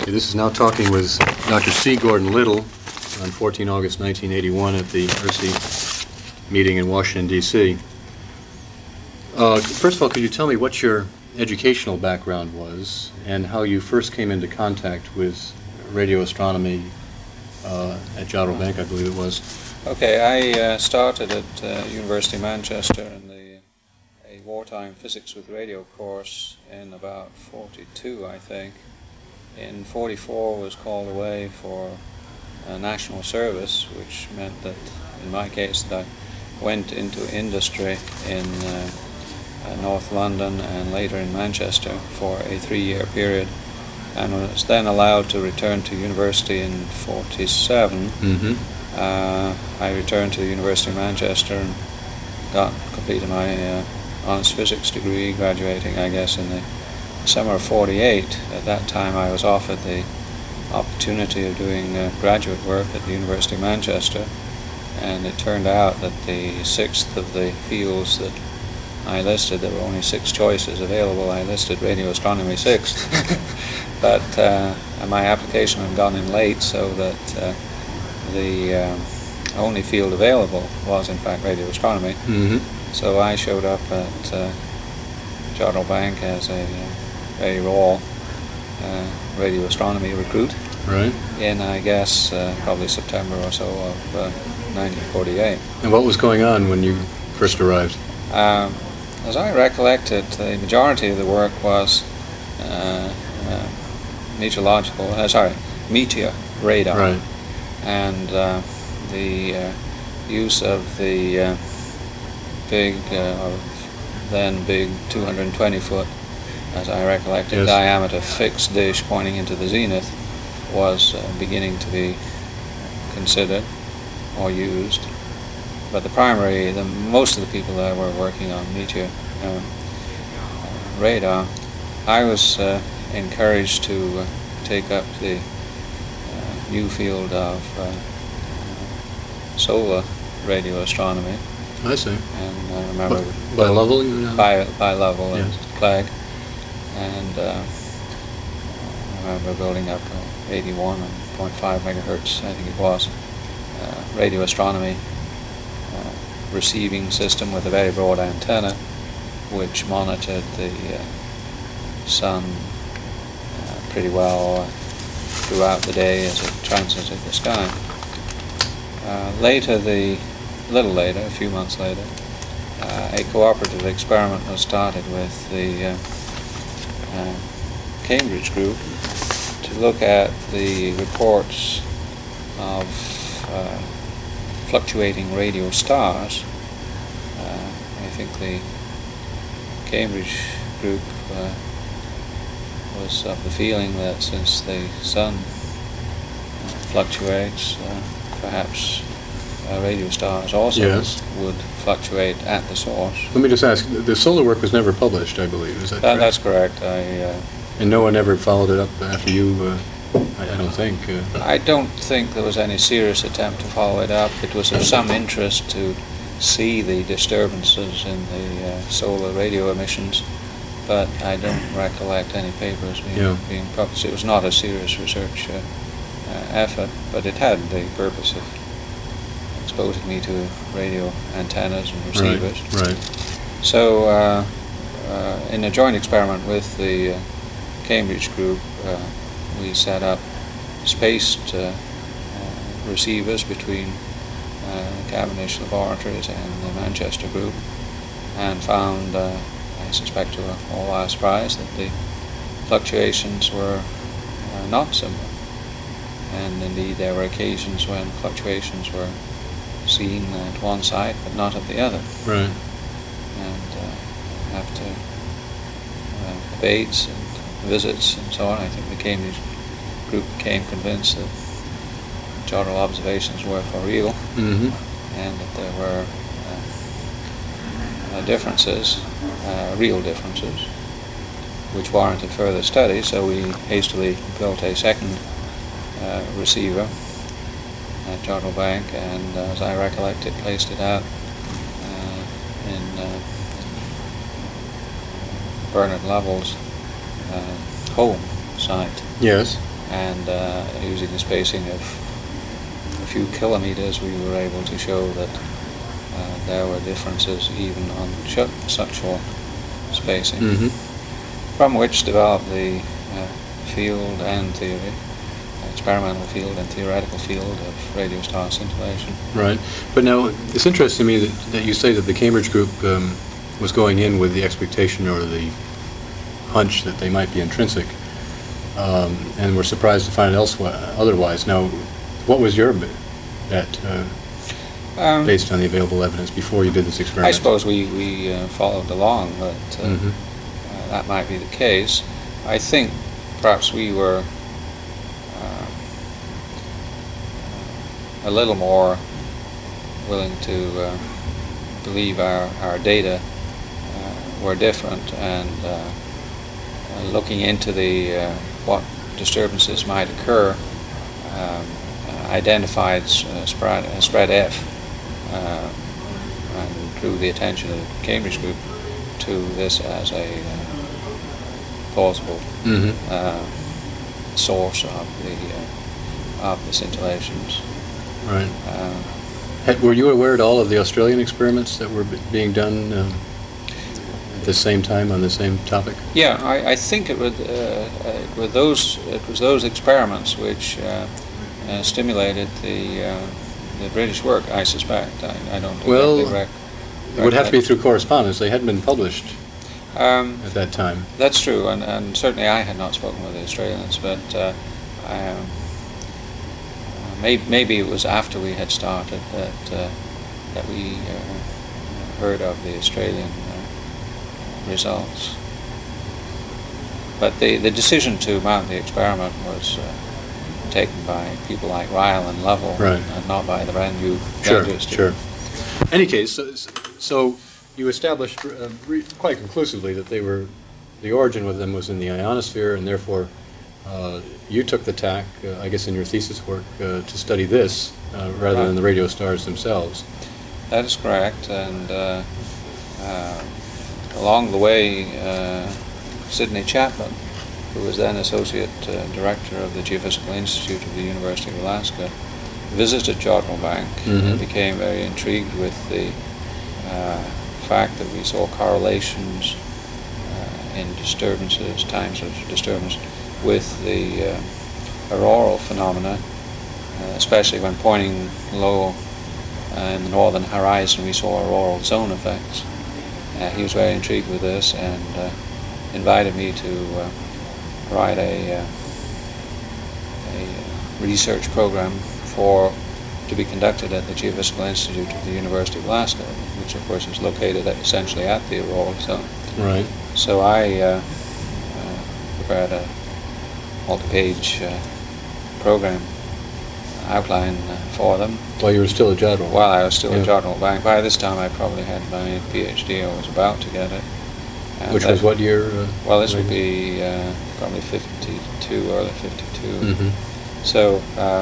This is Now Talking with Dr. C. Gordon Little on 14 August 1981 at the ERSI meeting in Washington, D.C. First of all, could you tell me what your educational background was and how you first came into contact with radio astronomy at Jodrell Bank, I believe it was? Okay, I started at University of Manchester in a wartime physics with radio course in about 42, I think. In 44 was called away for national service, which meant that, in my case, that I went into industry in North London and later in Manchester for a 3-year period, and was then allowed to return to university in 47. I returned to the University of Manchester and completed my honors physics degree, graduating, I guess, in the summer of 48. At that time I was offered the opportunity of doing graduate work at the University of Manchester, and it turned out that the sixth of the fields that I listed, there were only 6 choices available, I listed radio astronomy 6th. But my application had gone in late, so that the only field available was in fact radio astronomy. So I showed up at Jodrell Bank as a very raw radio astronomy recruit. Right. In, I guess, probably September or so of 1948. And what was going on when you first arrived? As I recollect it, the majority of the work was meteor radar. Right. And the use of the big 220-foot, as I recollect it, yes, diameter fixed dish pointing into the zenith was beginning to be considered or used. But most of the people that were working on meteor radar, I was encouraged to take up the new field of solar radio astronomy. I see. And I remember by Lovell, you know? By Lovell, yes, and Clegg, and I remember building up 81.5 megahertz, I think it was, radio astronomy receiving system with a very broad antenna, which monitored the sun pretty well throughout the day as it transited the sky. A few months later, a cooperative experiment was started with the Cambridge group to look at the reports of fluctuating radio stars. I think the Cambridge group was of the feeling that since the sun fluctuates, perhaps radio stars also, yes, would fluctuate at the source. Let me just ask, the solar work was never published, I believe, is that correct? That's correct. And no one ever followed it up after you, I don't think. I don't think there was any serious attempt to follow it up. It was of some interest to see the disturbances in the solar radio emissions, but I don't recollect any papers being published. It was not a serious research effort, but it had the purpose of exposing me to radio antennas and receivers. Right. So in a joint experiment with the Cambridge group, we set up spaced receivers between Cavendish Laboratories and the Manchester group, and found, I suspect to all our surprise, that the fluctuations were not similar. And indeed there were occasions when fluctuations were seen at one site but not at the other. Right. And after debates and visits and so on, I think the Cambridge group became convinced that Jodrell observations were for real, and that there were differences, real differences, which warranted further study. So we hastily built a second receiver at Jodrell Bank, and as I recollect it, placed it out in Bernard Lovell's home site. Yes. and using the spacing of a few kilometers, we were able to show that there were differences even on such short spacing, from which developed the field and theory, experimental field and theoretical field of radio star scintillation. Right. But now, it's interesting to me that you say that the Cambridge group was going in with the expectation or the hunch that they might be intrinsic, and were surprised to find otherwise. Now, what was your bet based on the available evidence before you did this experiment? I suppose we followed along that that might be the case. I think perhaps we were a little more willing to believe our data were different, and looking into the what disturbances might occur, identified spread F, and drew the attention of the Cambridge group to this as a plausible source of the scintillations. Right. Were you aware at all of the Australian experiments that were being done at the same time on the same topic? Yeah, I think it was those experiments which stimulated the British work, I suspect. I don't exactly it would have to be through correspondence. They hadn't been published at that time. That's true, and certainly I had not spoken with the Australians, but maybe it was after we had started that we heard of the Australian results. But the decision to mount the experiment was taken by people like Ryle and Lovell, right, and not by the brand new graduate student. Sure. Any case, so you established quite conclusively that the origin with them was in the ionosphere, and therefore you took the tack, I guess in your thesis work, to study this rather than the radio stars themselves. That is correct, and along the way, Sidney Chapman, who was then Associate Director of the Geophysical Institute of the University of Alaska, visited Jodrell Bank and became very intrigued with the fact that we saw correlations in disturbances, times of disturbance, with the auroral phenomena, especially when pointing low in the northern horizon we saw auroral zone effects. He was very intrigued with this and invited me to write a research program to be conducted at the Geophysical Institute of the University of Alaska, which of course is located essentially at the auroral zone. Right. So I prepared a multi-page program outline for them. While you were still at Jodrell? While I was still at Jodrell Bank. By this time I probably had my PhD, I was about to get it. And which was what year? Well, this would be probably 52, early 52. So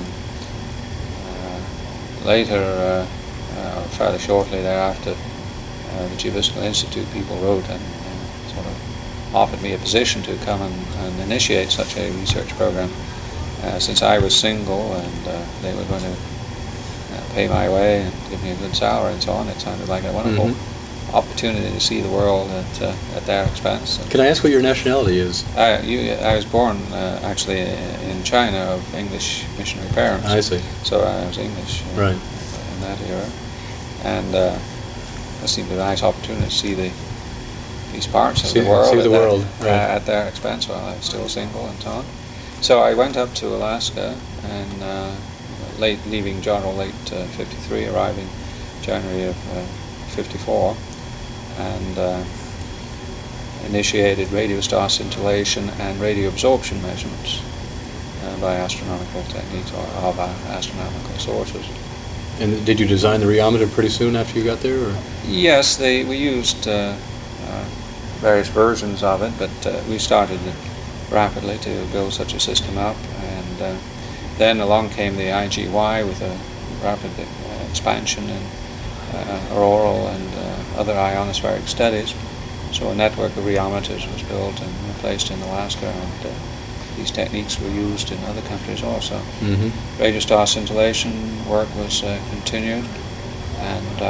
later, fairly shortly thereafter, the Geophysical Institute people wrote and sort of offered me a position to come and initiate such a research program. Since I was single and they were going to pay my way and give me a good salary and so on, it sounded like a wonderful opportunity to see the world at their expense. Can I ask what your nationality is? I was born actually in China of English missionary parents. I see. So I was English right. in that era. And it seemed a nice opportunity to see these parts of the world, at their expense while I was still single and so on. So I went up to Alaska and leaving Jodrell late 53, arriving January of 54, and initiated radio star scintillation and radio absorption measurements by astronomical techniques or of astronomical sources. And did you design the rheometer pretty soon after you got there? Or? Yes, we used various versions of it, but we started rapidly to build such a system up, and then along came the IGY with a rapid expansion in auroral and other ionospheric studies. So a network of rheometers was built and placed in Alaska, and these techniques were used in other countries also. Mm-hmm. Radio star scintillation work was continued, and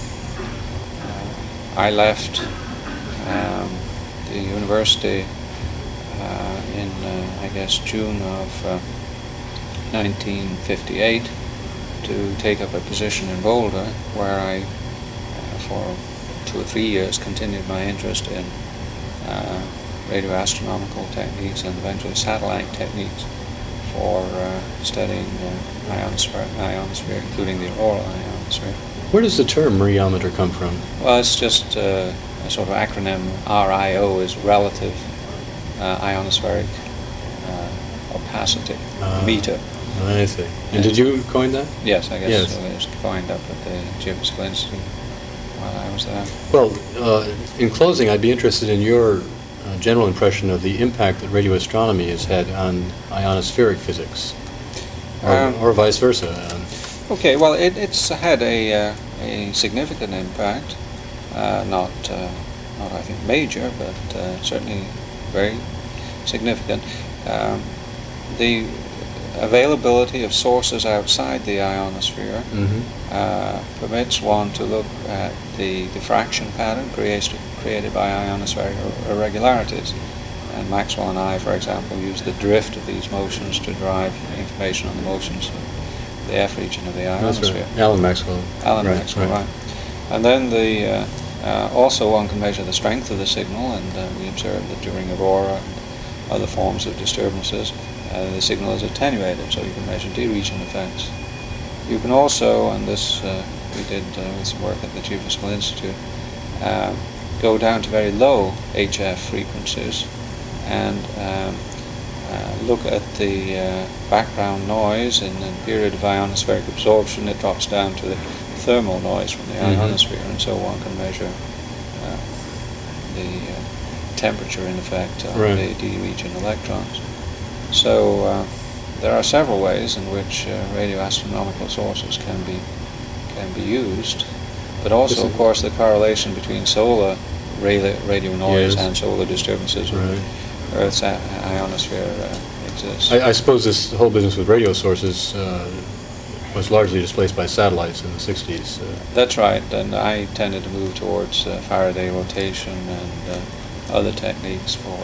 I left the university in, I guess, June of 1958 to take up a position in Boulder, where I, for 2 or 3 years, continued my interest in radioastronomical techniques and eventually satellite techniques for studying ionosphere, including the auroral ionosphere. Where does the term muriometer come from? Well, it's just a sort of acronym. RIO is relative ionospheric opacity meter. I see. And did you coin that? Yes, I guess Yes. it was coined up at the Geophysical Institute while I was there. Well, in closing, I'd be interested in your general impression of the impact that radio astronomy has had on ionospheric physics, or vice versa. Okay, well, it's had a significant impact, not I think major, but certainly very significant. The availability of sources outside the ionosphere permits one to look at the diffraction pattern created by ionospheric irregularities. And Maxwell and I, for example, used the drift of these motions to derive information on the motions of the F region of the ionosphere. That's right. Alan Maxwell. Maxwell, right. And then also one can measure the strength of the signal, and we observed that during aurora and other forms of disturbances, the signal is attenuated, so you can measure D-region effects. You can also, and this we did with some work at the Geophysical Institute, go down to very low HF frequencies and look at the background noise in the period of ionospheric absorption. It drops down to the thermal noise from the ionosphere, and so one can measure the temperature in effect of the D-region electrons. So there are several ways in which radioastronomical sources can be used, but also, of course, the correlation between solar radio noise and solar disturbances in Earth's ionosphere exists. I suppose this whole business with radio sources was largely displaced by satellites in the 60s. That's right, and I tended to move towards Faraday rotation and other techniques for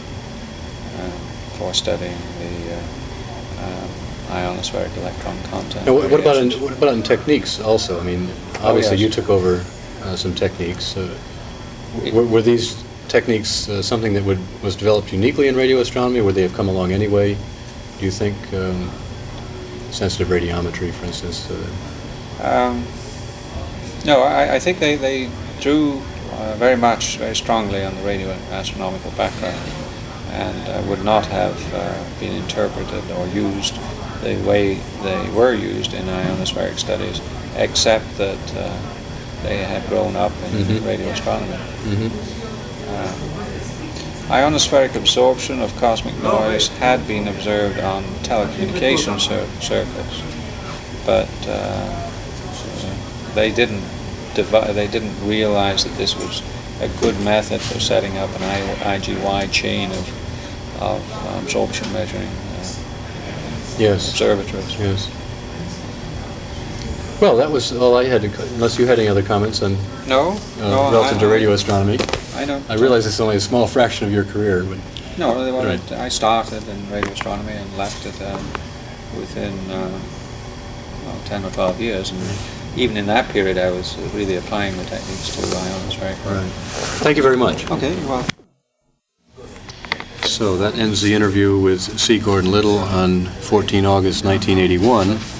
studying the ionospheric electron content. Now, what about in techniques also? I mean, obviously you took over some techniques. Were these techniques something that was developed uniquely in radio astronomy, or would they have come along anyway? Do you think sensitive radiometry, for instance? No, I think they drew very strongly on the radio astronomical background, and would not have been interpreted or used the way they were used in ionospheric studies, except that they had grown up in radio astronomy. Ionospheric absorption of cosmic noise had been observed on telecommunication circuits, but they didn't realize that this was a good method for setting up an IGY chain of absorption measuring observatories. Yes. Well, that was all I had, unless you had any other comments on relative to radio astronomy. I realize it's only a small fraction of your career. But I started in radio astronomy and left it within 10 or 12 years, and even in that period I was really applying the techniques to ionospheric work. Right. Thank you very much. Okay, you're welcome. So that ends the interview with C. Gordon Little on 14 August 1981.